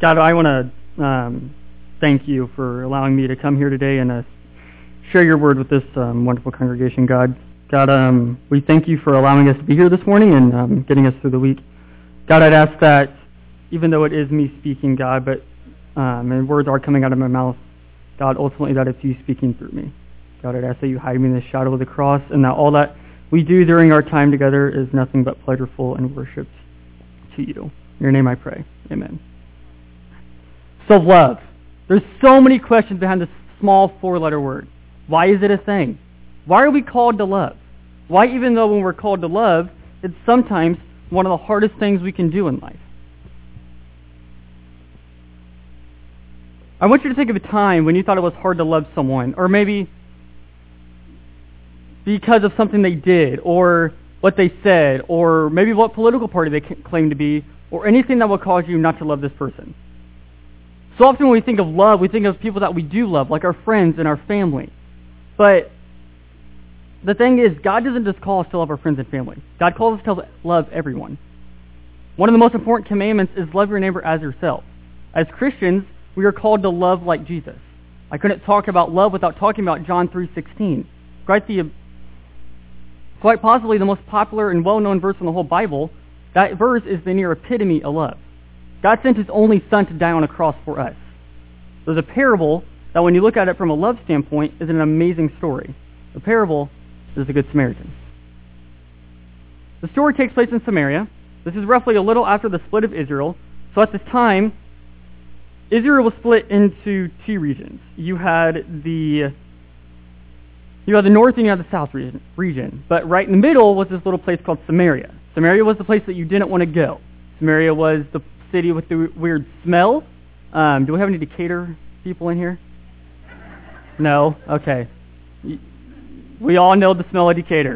God, I want to thank you for allowing me to come here today and share your word with this wonderful congregation, God. God, we thank you for allowing us to be here this morning and getting us through the week. God, I'd ask that, even though it is me speaking, God, but and words are coming out of my mouth, God, ultimately that it's you speaking through me. God, I'd ask that you hide me in the shadow of the cross and that all that we do during our time together is nothing but pleasureful and worship to you. In your name I pray. Amen. So love. There's so many questions behind this small four-letter word. Why is it a thing? Why are we called to love? Why, even though when we're called to love, it's sometimes one of the hardest things we can do in life? I want you to think of a time when you thought it was hard to love someone, or maybe because of something they did, or what they said, or maybe what political party they claim to be, or anything that will cause you not to love this person. So often when we think of love, we think of people that we do love, like our friends and our family. But the thing is, God doesn't just call us to love our friends and family. God calls us to love everyone. One of the most important commandments is love your neighbor as yourself. As Christians, we are called to love like Jesus. I couldn't talk about love without talking about John 3:16. Quite possibly the most popular and well-known verse in the whole Bible. That verse is the near epitome of love. God sent his only son to die on a cross for us. There's a parable that when you look at it from a love standpoint is an amazing story. The parable is the Good Samaritan. The story takes place in Samaria. This is roughly a little after the split of Israel. So at this time, Israel was split into two regions. You had the north and you had the south region. But right in the middle was this little place called Samaria. Samaria was the place that you didn't want to go. Samaria was the city with the weird smell. Do we have any Decatur people in here? No? Okay. We all know the smell of Decatur.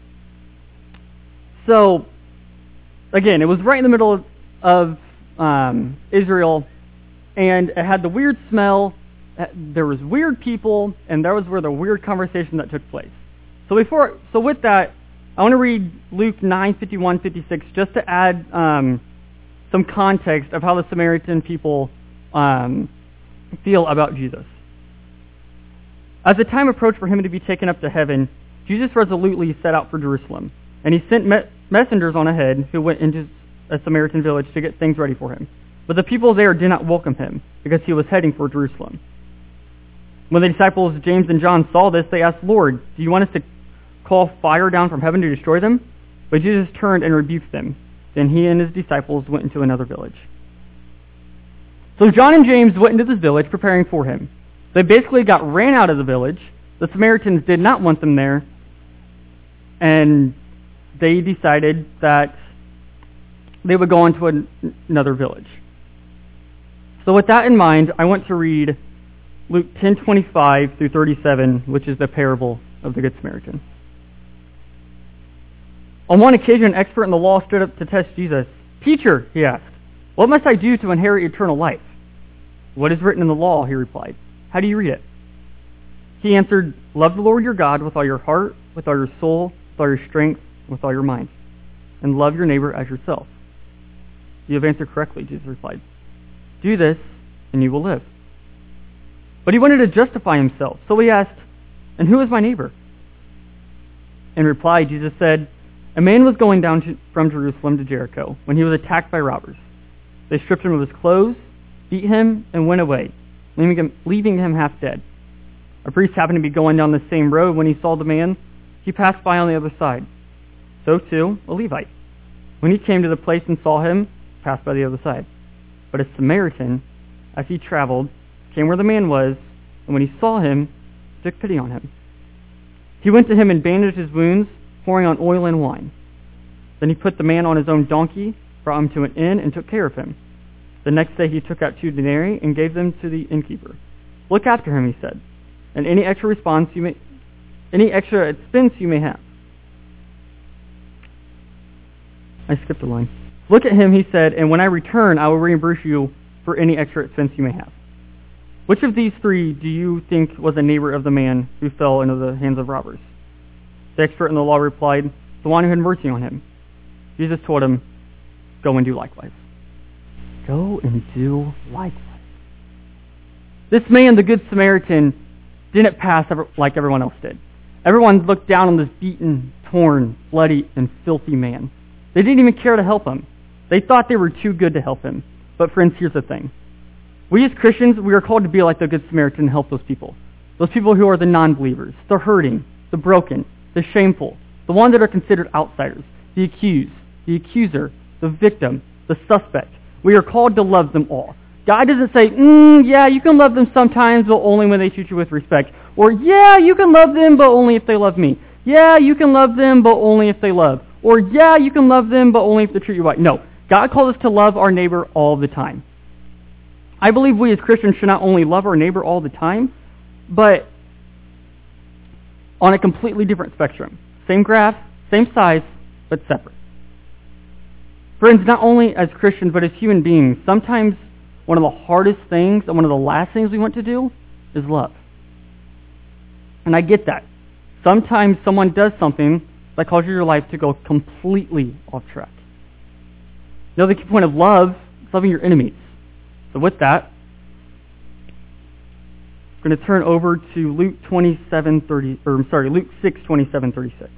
So, again, it was right in the middle of Israel, and it had the weird smell. There was weird people, and that was where the weird conversation that took place. So with that, I want to read Luke 9:51-56 just to add some context of how the Samaritan people feel about Jesus. As the time approached for him to be taken up to heaven, Jesus resolutely set out for Jerusalem, and he sent messengers on ahead who went into a Samaritan village to get things ready for him. But the people there did not welcome him because he was heading for Jerusalem. When the disciples James and John saw this, they asked, "Lord, do you want us to call fire down from heaven to destroy them?" But Jesus turned and rebuked them. Then he and his disciples went into another village. So John and James went into this village preparing for him. They basically got ran out of the village. The Samaritans did not want them there. And they decided that they would go on to another village. So with that in mind, I want to read Luke 10:25-37, which is the parable of the Good Samaritan. On one occasion, an expert in the law stood up to test Jesus. "Teacher," he asked, "what must I do to inherit eternal life?" "What is written in the law?" he replied. "How do you read it?" He answered, "Love the Lord your God with all your heart, with all your soul, with all your strength, with all your mind, and love your neighbor as yourself." "You have answered correctly," Jesus replied. "Do this, and you will live." But he wanted to justify himself, so he asked, "And who is my neighbor?" In reply, Jesus said, "A man was going down from Jerusalem to Jericho when he was attacked by robbers. They stripped him of his clothes, beat him, and went away, leaving him half dead. A priest happened to be going down the same road. When he saw the man, he passed by on the other side. So too, a Levite. When he came to the place and saw him, passed by the other side. But a Samaritan, as he traveled, came where the man was, and when he saw him, took pity on him. He went to him and bandaged his wounds, pouring on oil and wine. Then he put the man on his own donkey, brought him to an inn, and took care of him. The next day he took out 2 denarii and gave them to the innkeeper. "Look after him," he said, "and any extra expense you may have." I skipped a line. "Look at him," he said, "and when I return, I will reimburse you for any extra expense you may have." Which of these three do you think was a neighbor of the man who fell into the hands of robbers? The expert in the law replied, "The one who had mercy on him." Jesus told him, "Go and do likewise." Go and do likewise. This man, the Good Samaritan, didn't pass like everyone else did. Everyone looked down on this beaten, torn, bloody, and filthy man. They didn't even care to help him. They thought they were too good to help him. But friends, here's the thing. We as Christians, we are called to be like the Good Samaritan and help those people. Those people who are the non-believers, the hurting, the broken, the shameful, the ones that are considered outsiders, the accused, the accuser, the victim, the suspect. We are called to love them all. God doesn't say, yeah, you can love them sometimes, but only when they treat you with respect. Or, yeah, you can love them, but only if they love me. Yeah, you can love them, but only if they love. Or, yeah, you can love them, but only if they treat you right. No, God calls us to love our neighbor all the time. I believe we as Christians should not only love our neighbor all the time, but on a completely different spectrum. Same graph, same size, but separate. Friends, not only as Christians, but as human beings, sometimes one of the hardest things and one of the last things we want to do is love. And I get that. Sometimes someone does something that causes your life to go completely off track. You know, the key point of love is loving your enemies. So with that, I'm going to turn over to Luke 6:27-36.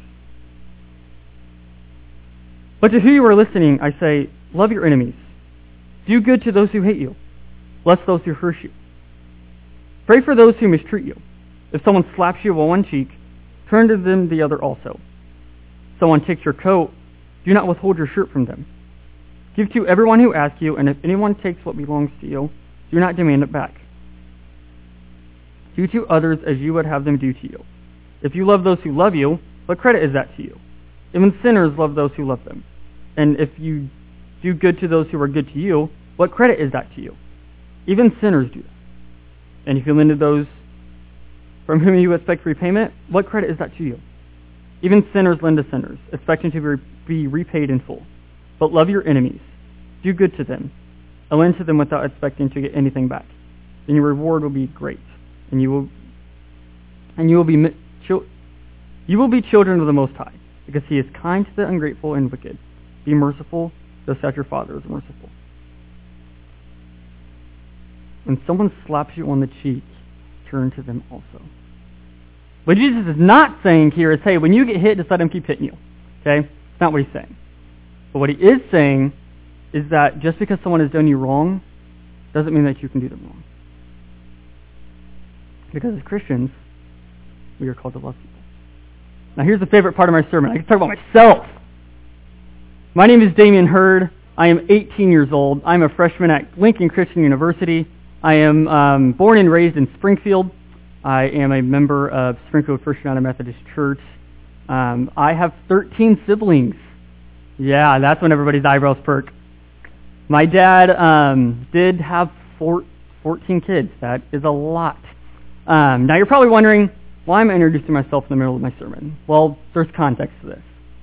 But to who you are listening, I say, love your enemies. Do good to those who hate you. Bless those who curse you. Pray for those who mistreat you. If someone slaps you on one cheek, turn to them the other also. If someone takes your coat, do not withhold your shirt from them. Give to everyone who asks you, and if anyone takes what belongs to you, do not demand it back. Do to others as you would have them do to you. If you love those who love you, what credit is that to you? Even sinners love those who love them. And if you do good to those who are good to you, what credit is that to you? Even sinners do that. And if you lend to those from whom you expect repayment, what credit is that to you? Even sinners lend to sinners, expecting to be repaid in full. But love your enemies. Do good to them. And lend to them without expecting to get anything back. Then your reward will be great. And you will be children of the Most High, because He is kind to the ungrateful and wicked. Be merciful, just as your Father is merciful. When someone slaps you on the cheek, turn to them also. What Jesus is not saying here is, hey, when you get hit, just let Him keep hitting you. Okay? That's not what He's saying. But what He is saying is that just because someone has done you wrong, doesn't mean that you can do them wrong. Because as Christians, we are called to love people. Now here's the favorite part of my sermon. I can talk about myself. My name is Damian Hurd. I am 18 years old. I'm a freshman at Lincoln Christian University. I am born and raised in Springfield. I am a member of Springfield First United Methodist Church. I have 13 siblings. Yeah, that's when everybody's eyebrows perk. My dad did have 14 kids. That is a lot. Now you're probably wondering, why am I introducing myself in the middle of my sermon? Well, there's context to this.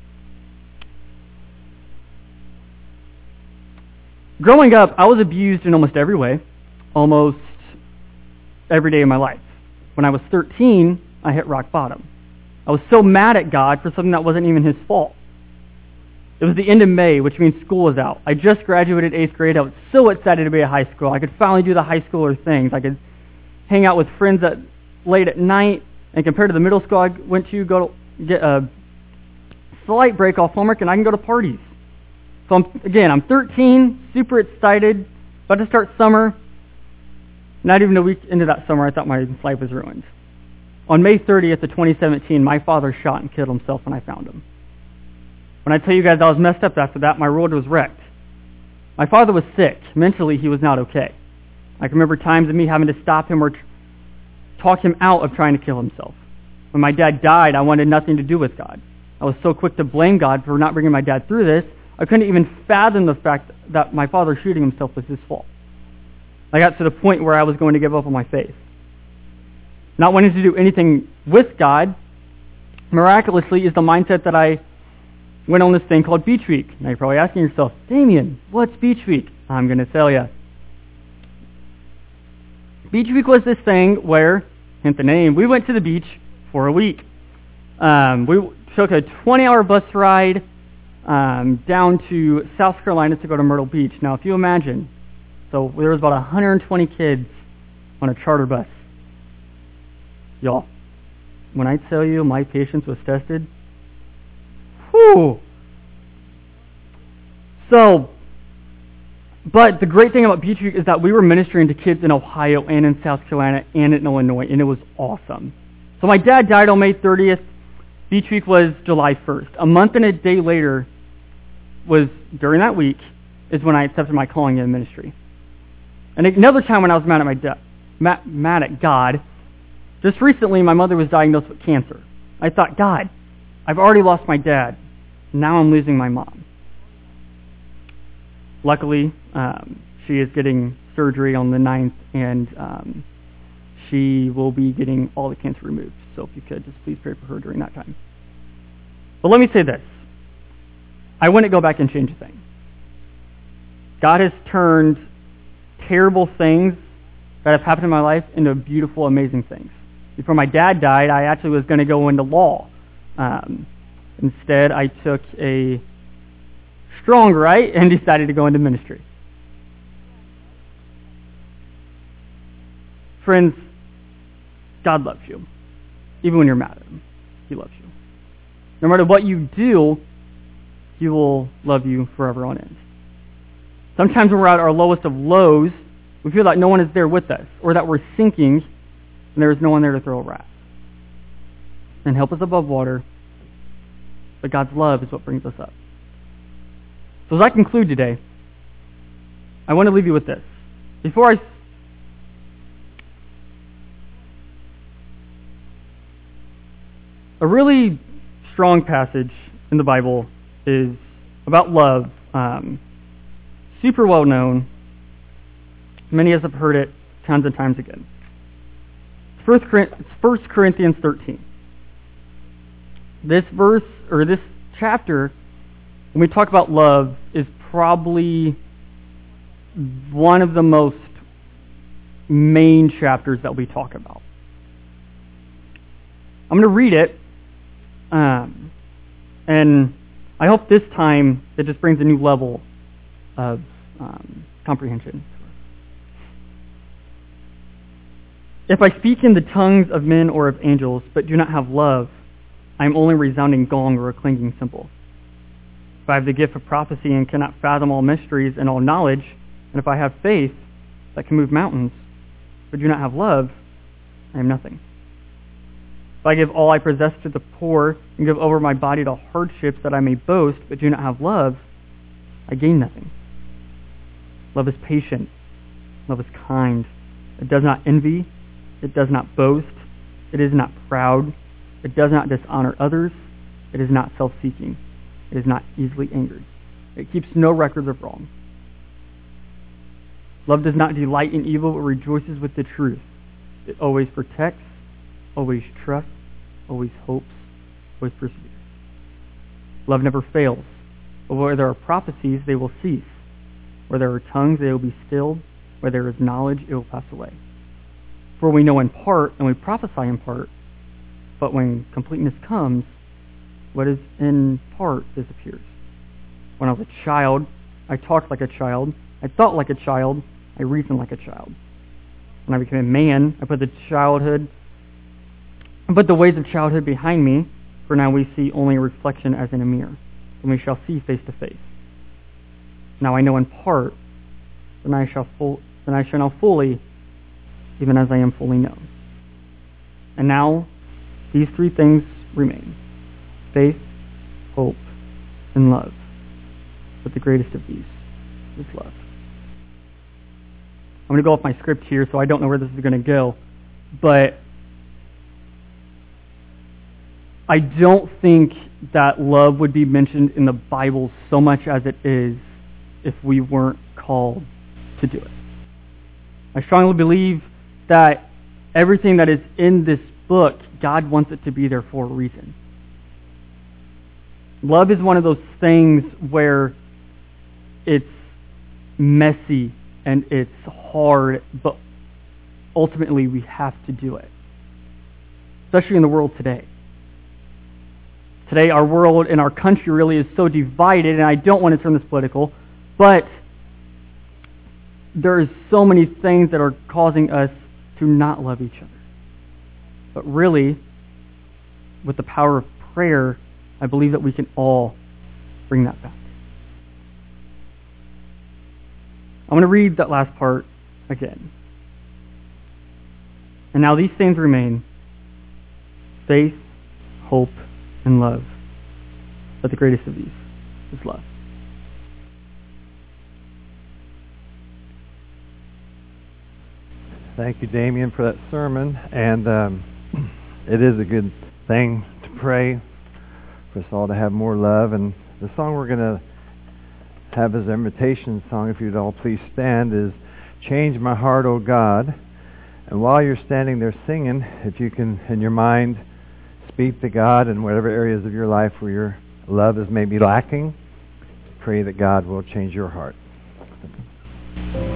Growing up, I was abused in almost every way, almost every day of my life. When I was 13, I hit rock bottom. I was so mad at God for something that wasn't even His fault. It was the end of May, which means school was out. I just graduated 8th grade. I was so excited to be at high school. I could finally do the high schooler things. I could hang out with friends late at night, and compared to the middle school I went to, go get a slight break off homework, and I can go to parties. So I'm 13, super excited, about to start summer. Not even a week into that summer, I thought my life was ruined. On May 30th of 2017, my father shot and killed himself when I found him. When I tell you guys I was messed up after that, my world was wrecked. My father was sick. Mentally, he was not okay. I can remember times of me having to stop him or talk him out of trying to kill himself. When my dad died, I wanted nothing to do with God. I was so quick to blame God for not bringing my dad through this, I couldn't even fathom the fact that my father shooting himself was his fault. I got to the point where I was going to give up on my faith. Not wanting to do anything with God, miraculously, is the mindset that I went on this thing called Beach Week. Now you're probably asking yourself, Damian, what's Beach Week? I'm going to tell you. Beach Week was this thing where, hint the name, we went to the beach for a week. We took a 20-hour bus ride down to South Carolina to go to Myrtle Beach. Now, if you imagine, So there was about 120 kids on a charter bus. Y'all, when I tell you my patience was tested, whew. So, but the great thing about Beach Week is that we were ministering to kids in Ohio and in South Carolina and in Illinois, and it was awesome. So my dad died on May 30th. Beach Week was July 1st. A month and a day later was, during that week, is when I accepted my calling in ministry. And another time when I was mad at God, just recently my mother was diagnosed with cancer. I thought, God, I've already lost my dad. Now I'm losing my mom. Luckily, she is getting surgery on the 9th, and she will be getting all the cancer removed. So if you could, just please pray for her during that time. But let me say this. I wouldn't go back and change a thing. God has turned terrible things that have happened in my life into beautiful, amazing things. Before my dad died, I actually was going to go into law. Instead, I took a strong right and decided to go into ministry. Friends, God loves you. Even when you're mad at him, he loves you. No matter what you do, he will love you forever on end. Sometimes when we're at our lowest of lows, we feel like no one is there with us, or that we're sinking and there is no one there to throw a raft and help us above water. But God's love is what brings us up. So as I conclude today, I want to leave you with this. A really strong passage in the Bible is about love, super well known. Many of us have heard it tons and times again. It's 1 Corinthians 13. This verse, or this chapter, when we talk about love, is probably one of the most main chapters that we talk about. I'm going to read it, and I hope this time it just brings a new level of comprehension. If I speak in the tongues of men or of angels, but do not have love, I am only a resounding gong or a clanging cymbal. If I have the gift of prophecy and cannot fathom all mysteries and all knowledge, and if I have faith that can move mountains, but do not have love, I am nothing. If I give all I possess to the poor and give over my body to hardships that I may boast, but do not have love, I gain nothing. Love is patient. Love is kind. It does not envy. It does not boast. It is not proud. It does not dishonor others. It is not self-seeking. It is not easily angered. It keeps no records of wrong. Love does not delight in evil, but rejoices with the truth. It always protects, always trusts, always hopes, always perseveres. Love never fails. But where there are prophecies, they will cease. Where there are tongues, they will be stilled. Where there is knowledge, it will pass away. For we know in part, and we prophesy in part, but when completeness comes, what is in part disappears. When I was a child, I talked like a child. I thought like a child. I reasoned like a child. When I became a man, I put the ways of childhood behind me, for now we see only a reflection as in a mirror, and we shall see face to face. Now I know in part, then I shall know fully, even as I am fully known. And now these three things remain: faith, hope, and love. But the greatest of these is love. I'm going to go off my script here, so I don't know where this is going to go. But I don't think that love would be mentioned in the Bible so much as it is if we weren't called to do it. I strongly believe that everything that is in this book, God wants it to be there for a reason. Love is one of those things where it's messy and it's hard, but ultimately we have to do it. Especially in the world today. Today our world and our country really is so divided, and I don't want to turn this political, but there is so many things that are causing us to not love each other. But really, with the power of prayer, I believe that we can all bring that back. I'm going to read that last part again. And now these things remain: faith, hope, and love. But the greatest of these is love. Thank you, Damien, for that sermon. And it is a good thing to pray for us all to have more love. And the song we're going to have as our invitation song, if you'd all please stand, is "Change My Heart, O God." And while you're standing there singing, if you can, in your mind, speak to God in whatever areas of your life where your love is maybe lacking, pray that God will change your heart.